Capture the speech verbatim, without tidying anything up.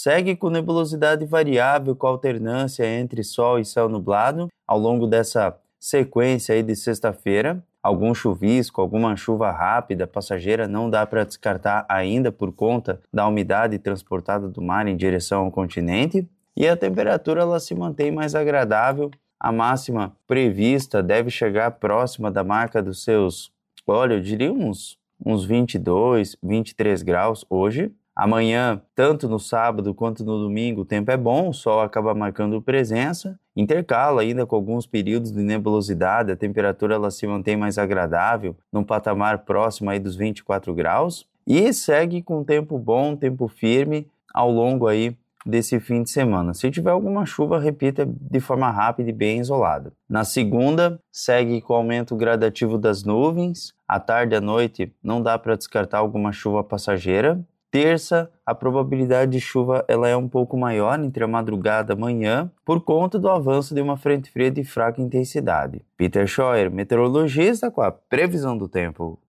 segue com nebulosidade variável, com alternância entre sol e céu nublado ao longo dessa sequência aí de sexta-feira. Algum chuvisco, alguma chuva rápida, passageira, não dá para descartar ainda por conta da umidade transportada do mar em direção ao continente. E a temperatura ela se mantém mais agradável. A máxima prevista deve chegar próxima da marca dos seus, olha, eu diria uns, uns vinte e dois, vinte e três graus hoje. Amanhã, tanto no sábado quanto no domingo, o tempo é bom, o sol acaba marcando presença, intercala ainda com alguns períodos de nebulosidade, a temperatura ela se mantém mais agradável, num patamar próximo aí dos vinte e quatro graus, e segue com tempo bom, tempo firme, ao longo aí desse fim de semana. Se tiver alguma chuva, repita de forma rápida e bem isolada. Na segunda, segue com o aumento gradativo das nuvens, à tarde e à noite não dá para descartar alguma chuva passageira. Terça, a probabilidade de chuva ela é um pouco maior entre a madrugada e a manhã, por conta do avanço de uma frente fria de fraca intensidade. Peter Scheuer, meteorologista, com a previsão do tempo.